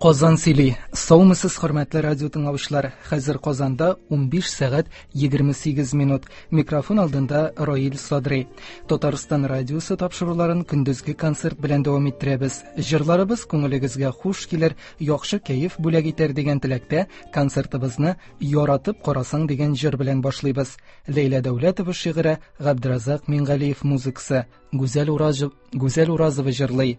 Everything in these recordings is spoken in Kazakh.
Qozon Sili. Саумысыз, хөрмәтле радио тыңлаучылар. Хәзер Казанда 15 сәгать 28 минут. Микрофон алдында Роил Садри. Татарстан радиосы тапшыруларын көндезге концерт белән дәвам иттерәбез. Җырларыбыз күңелегезгә хуш килер, яхшы кәеф бүләк итәр дигән теләктә концертыбызны яратып карасаң дигән җыр белән башлыйбыз. Ләйлә Дәүләтова шигыре, Габдразак Мингалиев музыкасы. Гүзәл Уразова җырлый.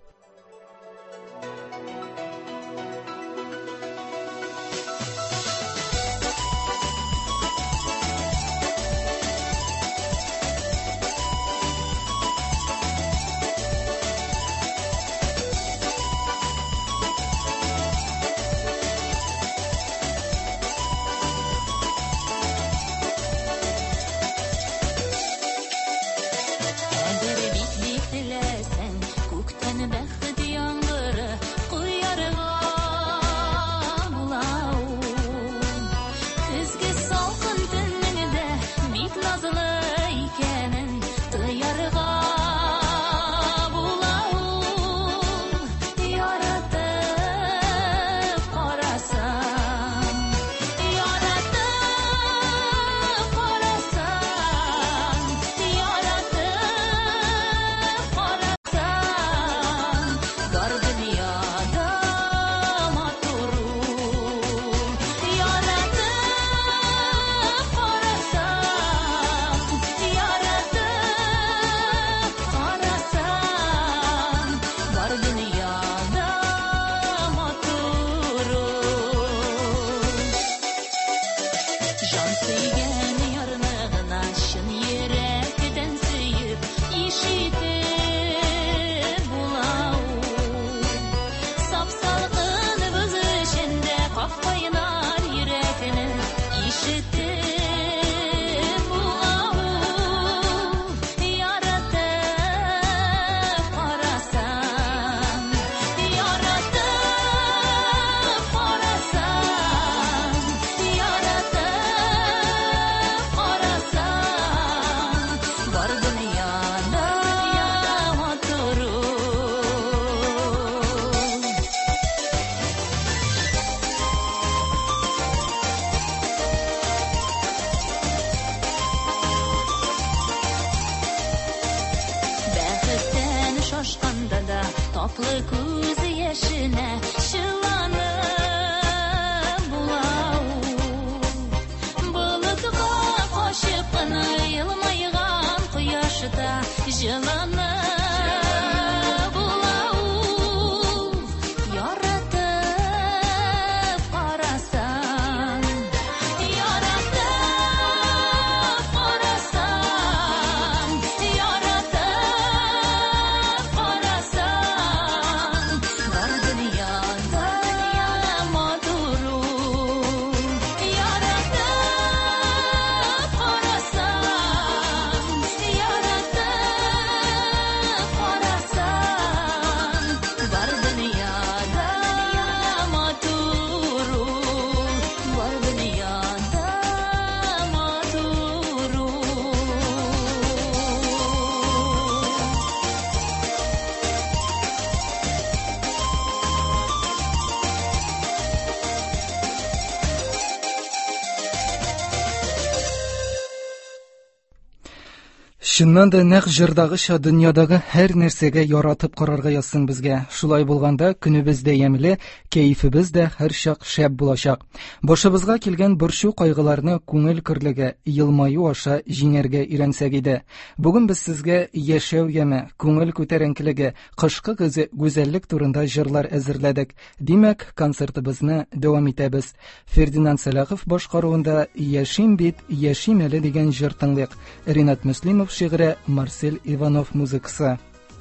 Шуннан да нәкъ җырдагыча дөньядагы һәр нәрсәгә яратып карарга язсын безгә. Шулай булганда көнебез дә ямьле, кәефебез дә һәрчак шәп булачак. Башыбызга килгән борчу кайгыларны күңел керлеге, елмаю аша җиңәргә өйрәнсәк иде. Бүген без сезгә яшәү яме, күңел күтәренкелеге, кышкы гүзәллек турында җырлар әзерләдек. Димәк, концертыбызны дәвам итәбез. Фердинанд Сәлахов башкаруында "Яшим бит, яшим әле" дигән җыр тыңлыйк. Ринат Муслимов шигыре, Марсель Иванов музыкасы.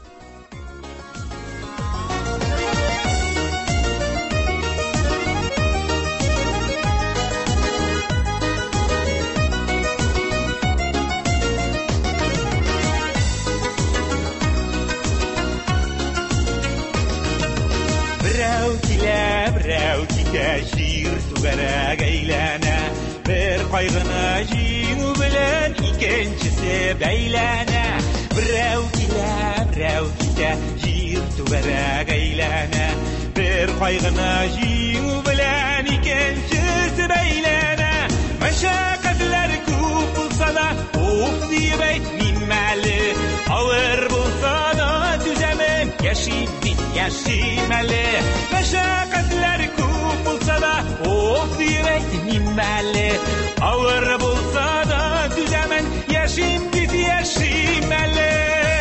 Берәү китә җир түгәрәк әйләнә, бер кайгыны җиңү белән икенчесе бәйләнә. Берәү китә җир түгәрәк әйләнә, bir kaygını jiňu bilen ikençisi beýlene. Meşakkatler köp bolsa da of diýip etmeli. Awar bolsa da düzemen yaşymeli. Meşakkatler köp bolsa da of diýip etmeli. Awar bolsa da düzemen yaşymeli.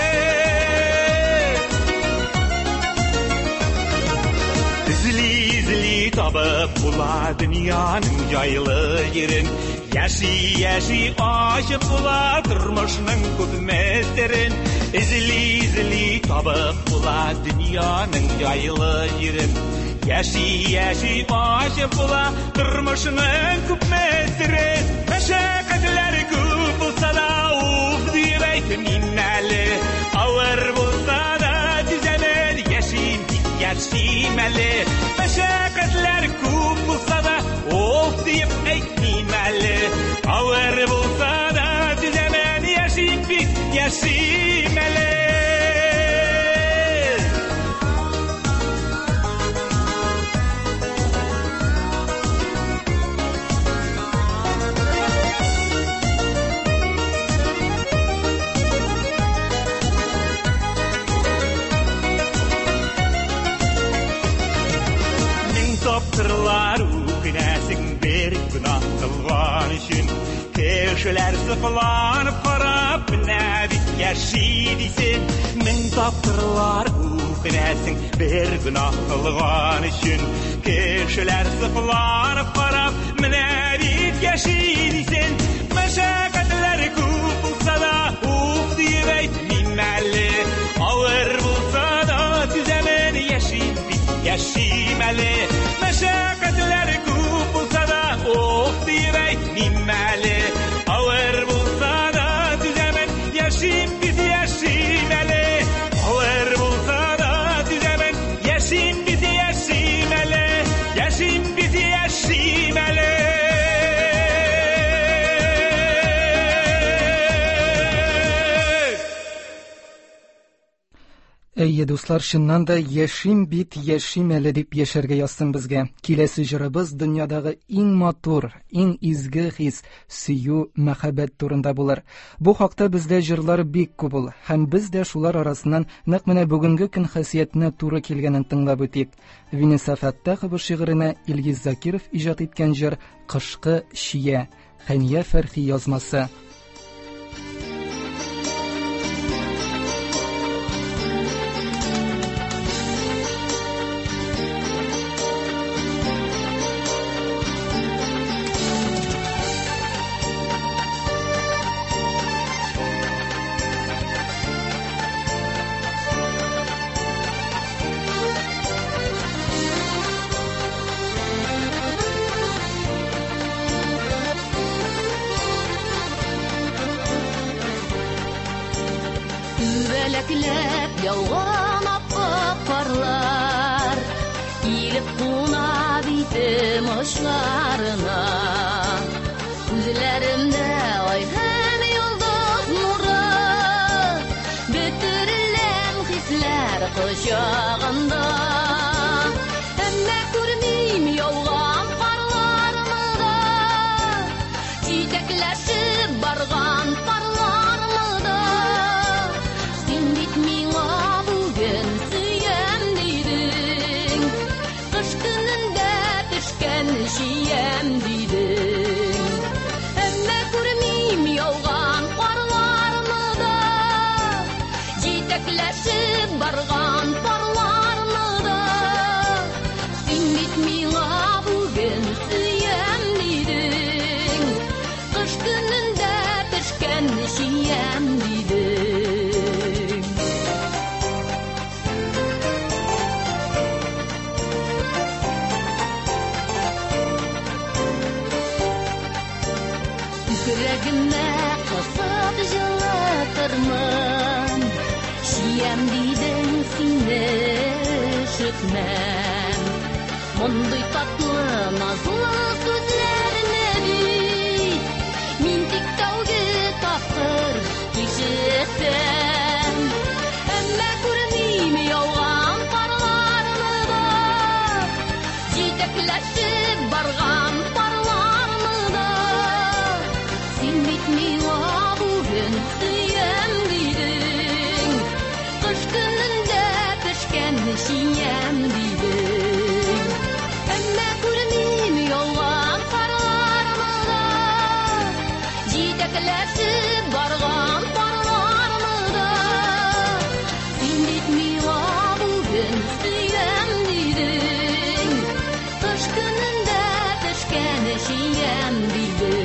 İzli tabıp bula dünyanın yaylı yerin. Yaşı aşık bula durmuşnun köp meslerin. İzli tabıp bula dünyanın yaylı yerin. Yaşı aşık bula durmuşnun köp meslerin. Meşakkatler köp bolsa da of diýip etmeli. Awar bolsa da düzemen yaşymeli. Meşakkatler köp bolsa da of diýip etmeli. Awar bolsa da düzemen yaşymeli. Taptırlar uknesin bir günah kılgan üçün. Keşeler sıkılanıp karap nebit yaşidisin. Min taptırlar uknesin bir günah kılgan üçün. Keşeler sıkılanıp karap nebit yaşidisin. Meşakkatler köp bolsa da of diýip etmeli. Awar bolsa da düzemen yaşymeli. Meşakkatler köp bolsa da of diýip etmeli. Awar bolsa da düzemen yaşymeli. Awar bolsa da düzemen yaşymeli. Ey dostlar, şundan da yaşymeli dip yaşarga yazsın bizge. Kilesi jırыбыз dünyadağı iň matur, iň izgi his, süýü, mahabbet turunda bular. Bu hakda bizde jırlar bik köp, hem biz de şular arasından naq mene bugünkü gün hasiyetine turu kelgenin tınlap ötik. Vini Safatda bu şiirine İlgiz Zakirov ijat etken jır Kışkı şiye, Haniye Ferhi yazması. Üveleklep yağan appak karlar, ilip kuna bitim hoşlarına. Üzlerimde ayhan yıldız nuru, bütürlem hisler kuşağında. Emme görmeyim yağan karlarını da, çiçekleşip bargan parlarını da. Şiyem didin, emme görmeyim yağan karlarını da, jitekleşip bargan parlarını da. Sen bitmiňa bugün süýem didin, kış gününde pişken şiyem didin. Yüreğime kasıp jılatırmın, şiyem didin seni şükmem. Munduy tatlı nazlı sözlerine bit, min tik tawge tapkır kişitsem. Emme görmeyim yağan karlarını da, şiyem dedim.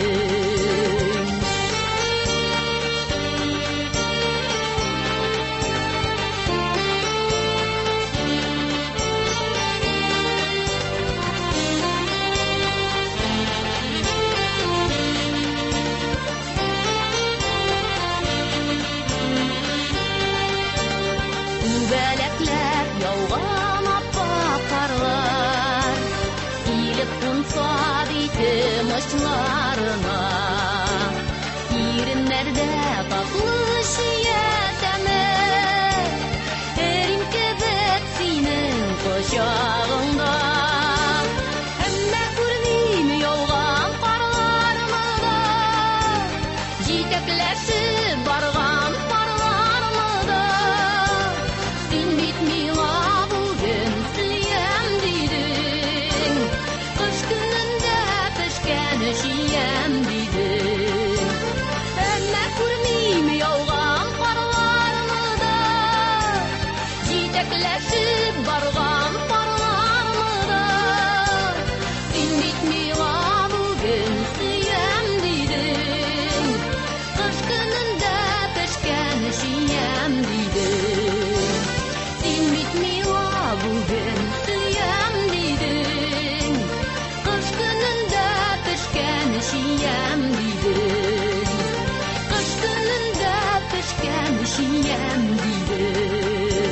Übeleklep yağan appak karlar, İlip kunsa ditim uçlarına. Irinlerde tatlı şiyeteme, Erim kebek senin koşağında. Emme kurnim yağan karlarımı da, Jitekleşip bargan parlarımı da. Sen bitmiğa bugün siyem dedin, Kış gününde pişken şiyem dedin. Emme kurnim yağan karlarımı da, Jitekleşip bargan parlarımı da. Sen bitmiğa bugün siyem dedin, Kış gününde pişken şiyem dedin. Sen bitmiğa bugün siyem dedin, Kış gününde pişken şiyem dedin. Kış gününde pişken şiyem dedin.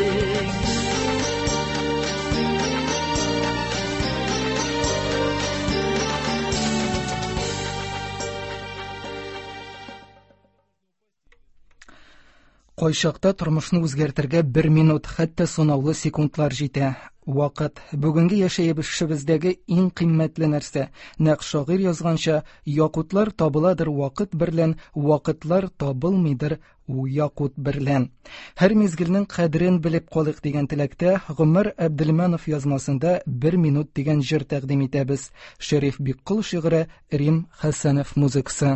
Кайчакта тормышны үзгәртергә 1 минут, хәтта санаулы секундлар җитә. Вакыт бүгенге яшәешебездәге иң кыйммәтле нәрсә. Нәкъ шагыйрь язганча, якутлар табыладыр вакыт берлән, вакытлар табылмыйдыр якут берлән. Һәр мизгелнең кадерен белеп калыйк дигән теләктә Гомер Әбделманов язмасында 1 минут дигән җыр тәкъдим итәбез. Шәриф Биккол шигыре, Рим Хәсәнов музыкасы.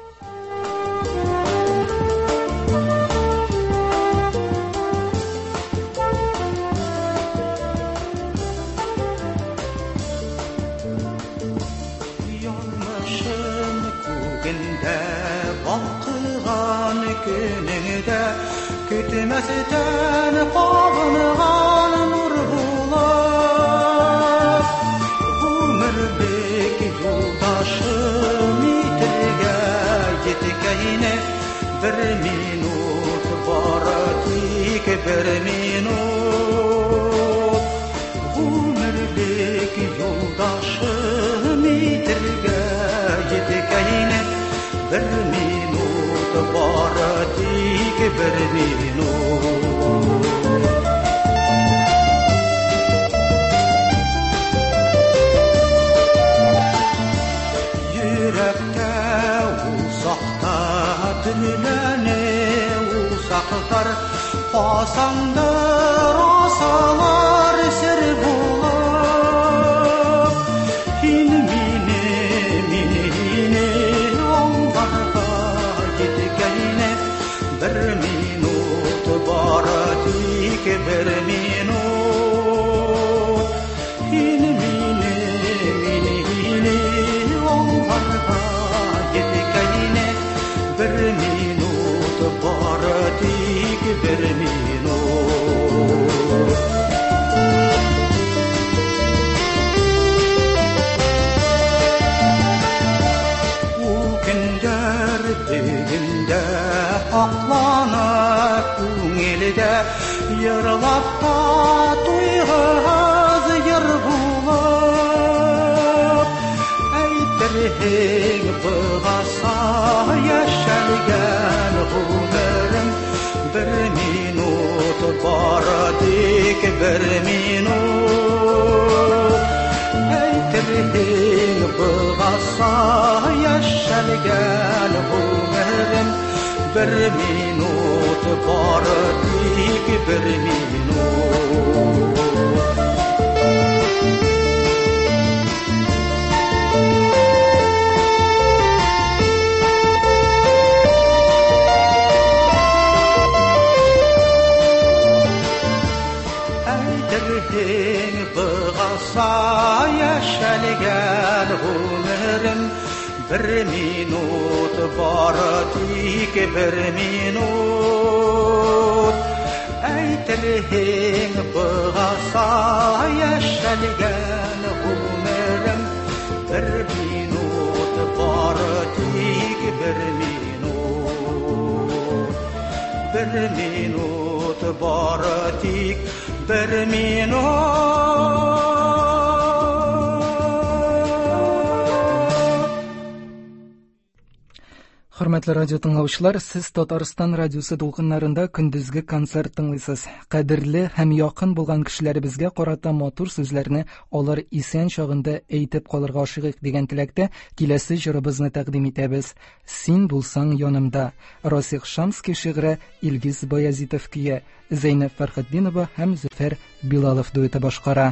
Yanmışım kuginde, bakıgan gününgde, Kütmesden kavungan nur bular. Ömürdeki yoldaşım itirge yetikeyne, 1 minut var tik 1 minut. Ömürdeki yoldaşım itirge yetikeyne, 1 minut var tik 1 minut. Yürekte uzakta dünlene uzaklar, Hasandır asalar sır bular. Mini onlarga yetkeyne, 1 minut var tik 1 minut. Mini onlarga yetkeyne, 1 minut var tik 1 minut. Günler düğünde aklanıp Üngelide yırlap da tuygaz yır bulup. Eytirhin bığasa yaşargen ömürüm, 1 minut var dik 1 minut. Eytirhin bığasa yaşargen ömürüm, 1 minut var dik 1 minut. Eytirhin bığasa yaşargen ömürüm, bir minut bari tik bir minut aytiring bug'asa yashalgan umrim bir minut bari tik bir minut bari tik bir minut. Hörmetli radio tыңлаучылар, siz Татарстан радиосы дулкыннарында көндүзгү концерт тыңлыйсыз. Кадерле һәм якын булган кешеләребезгә карата матур сүзләрне алар исән чагында әйтеп калырга ашыгык дигән теләктә киләсе җырыбызны тәкъдим итәбез. Син булсаң янымда. Расих Шамский шигъре, Илгиз Баязитов кие, Зәйнәп Фәрхетдинова һәм Зөфәр Билалов дуэты башкара.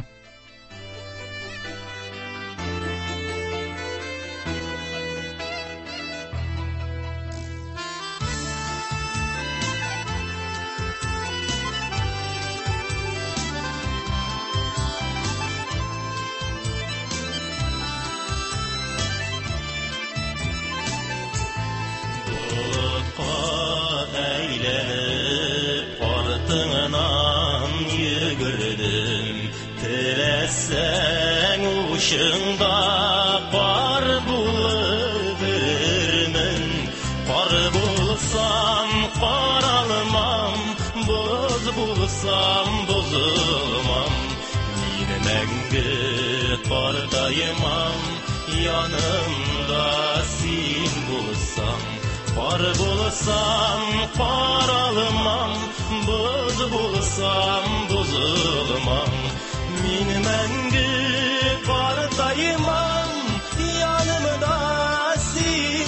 Ушыңда бар булырмын, бар булсам каралмам, боз булсам бозылмам, мин мәңге картаймам, янымда син булсаң, бар булсам каралмам, боз булсам бозылмам, мин мәңге картаймам, янымда син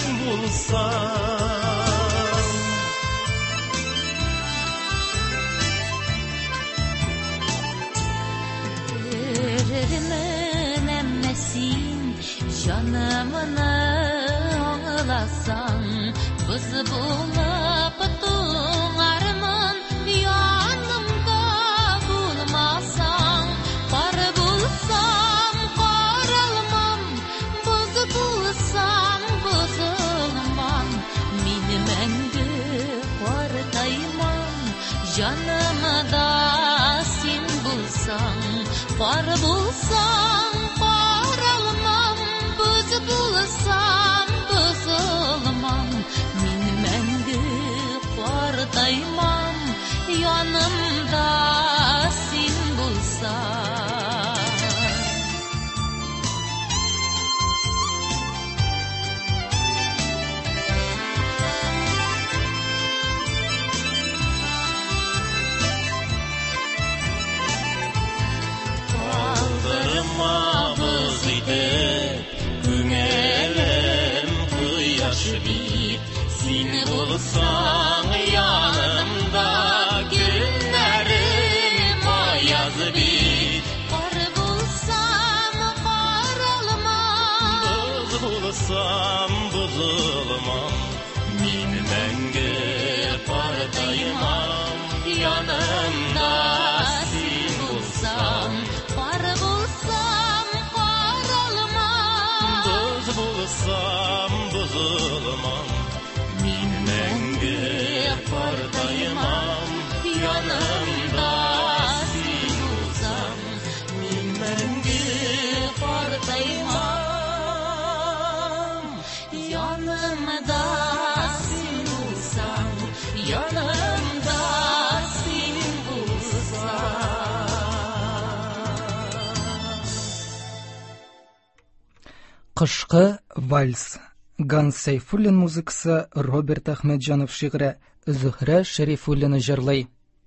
булсаң. Görürmün әмма син жанымны аңласаң, біз булып туңармын, янымда булмасаң, бар булсам каралмам, боз булсам бозылмам, мин мәңге картаймам, жанымда син булсаң, бар булсам каралмам, боз булсам бозылмам, мин мәңге картаймам, янымда син булсаң. Kaldırmamız itip, kümelim kıyaş bit, sin bulsan yanımda, günlerim ayaz bit. Бар булсам каралмам, Boz bulsam bozulmam, min мәңге kартаймam, yanımda sin bulsam, бар булсам каралмам, boz bulsam bozulmam, min мәңге kартаймam, yanımda sin bulsam, min мәңге kартаймam, yanımda син булсаң, yanımda син булсаң. Кышкы вальс. Ганс Сайфуллин музыкасы, Роберт Ахмеджанов шигъре, Зөһрә Шәрифуллина җырлый.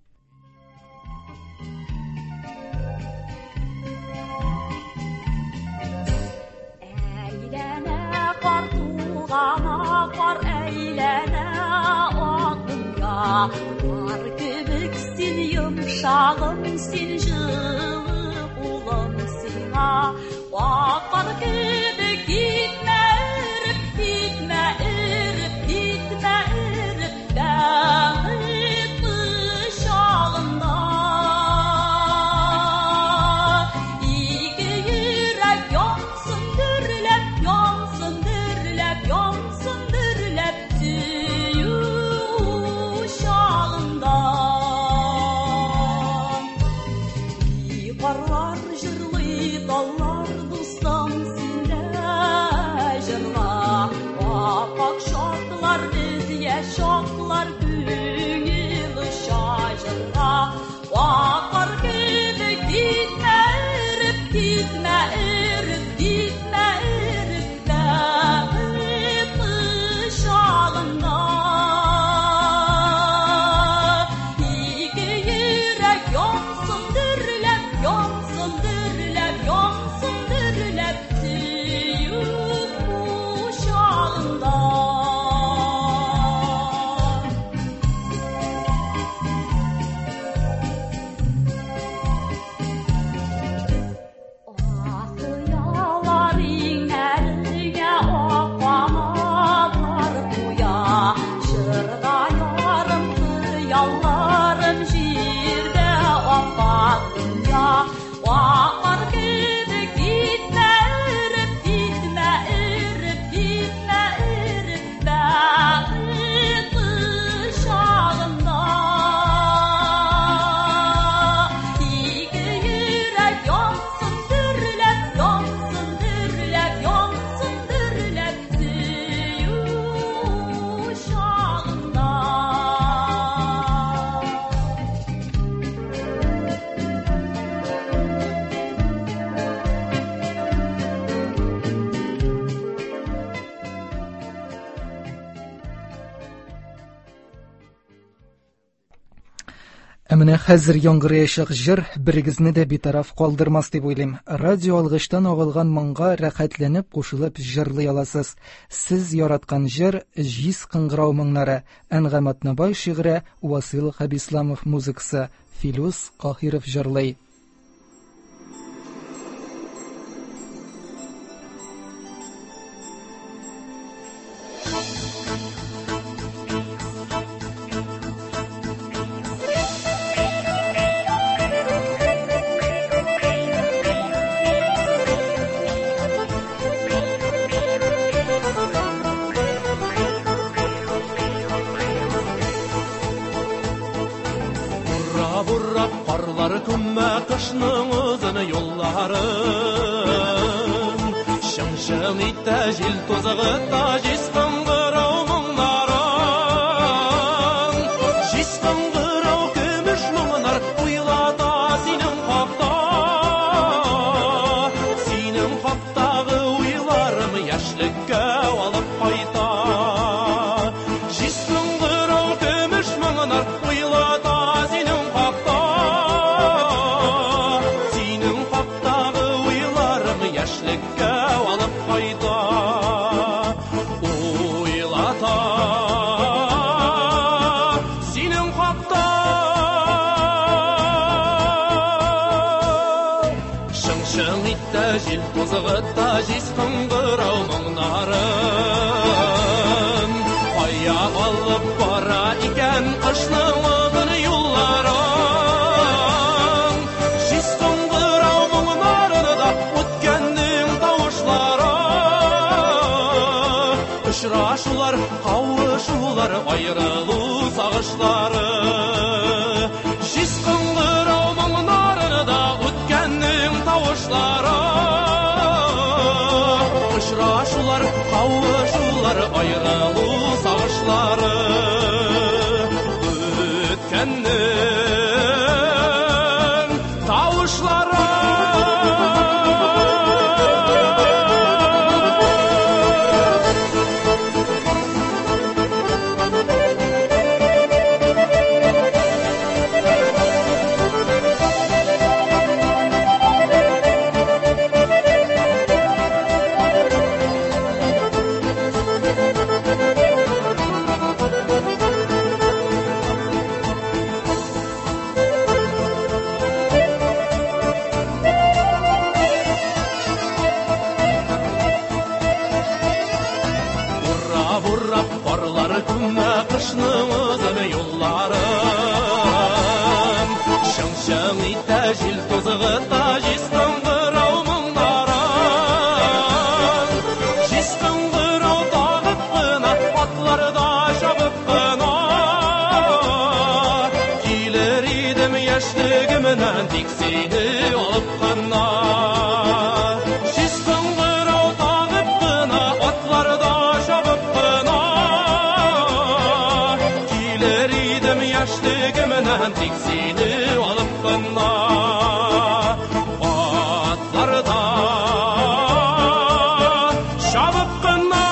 Әйләнә кар тугана, кар әйләнә ак дөнья. Кар кебек син йомшагым, син җылы кулым сиңа. Ак кар кебек китмә эреп, китмә эреп, китмә эреп, бәгыт кычагында. Ике йөрәк янсын дөрләп, Әміне хәзір яңгырыячак җыр берегезне дә битараф калдырмас дип уйлыйм. Радио алгыштан агылган моңга рәхәтләнеп кушылып җырлый аласыз. Сез яраткан җыр җиз кыңгырау моңнары. Әнгам Атнабай шигъре, Васил Хәбисламов музыкасы, Филус Каһиров җырлый. Буррап карлар күммә кышның узын юлларын. Шың-шың итә җил тузыгы та җиз кыңгырау моңнарын. Җиз кыңгырау көмеш моңнар уйлата синең хакта. Синең хактагы уйларым яшьлеккә алып кайта. Җиз кыңгырау көмеш моңнар уйлата җил тузыгыта җиз кыңгырау моңнарын. Кая алып бара икән кышның озын юлларын. Җиз кыңгырау моңнарында үткәннең тавышлары. Очрашулар, кавышулар, аерылу сагышлары. Җиз кыңгырау моңнарында үткәннең тавышлары. Очрашулар, кавышулар, аерылу сагышлары. Үткәннең тавышлары. Буррап карлар күммә кышның озын юлларын. Шың-шың итә җил тузыгыта җиз кыңгырау моңнарын. Җиз кыңгырау тагып кына, атларда чабып кына. Килер идем яшьлегемнән тик сине алып кына. Җиз кыңгырау тагып кына, атларда чабып кына. Килер идем яшьлегемнән тик сине алып кына. Атларда чабып кына.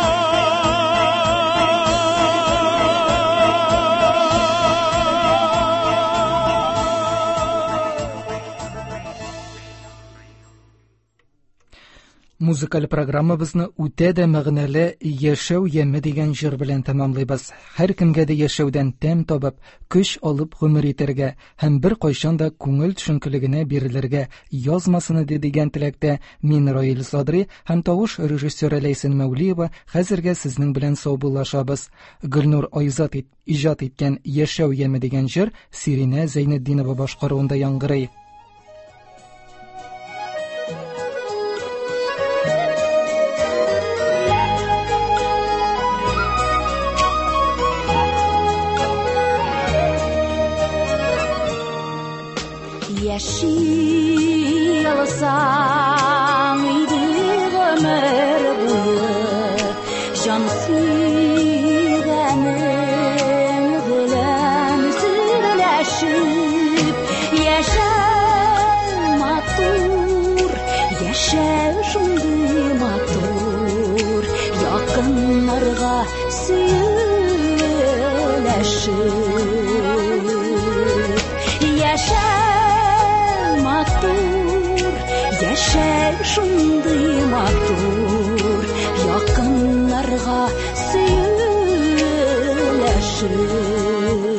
Музыкаль программабызны үтә дә мәгънәле яшәү яме дигән җыр белән тәмамлыйбыз. Һәр кемгә дә яшәүдән тәм табып, көч алып гомер итәргә һәм бер кайчан да күңел төшенкелегенә бирелергә язмасыны дигән теләктә мин Раил Садри һәм тавыш режиссеры Ләйсән Мәүлиева хәзергә сезнең белән саубуллашабыз. Гөлнур Айзат иҗат иткән яшәү яме дигән җыр Сиринә Зәйнетдинова башкаруында яңгырый. Яши алсаң иде гомер буе, җан сөйгәнең белән сөйләшеп. Яшәү матур, яшәү шундый матур, якыннарга сөйләшеп. яшә матур, яшә шундый матур, якыннарга сөйләшеп.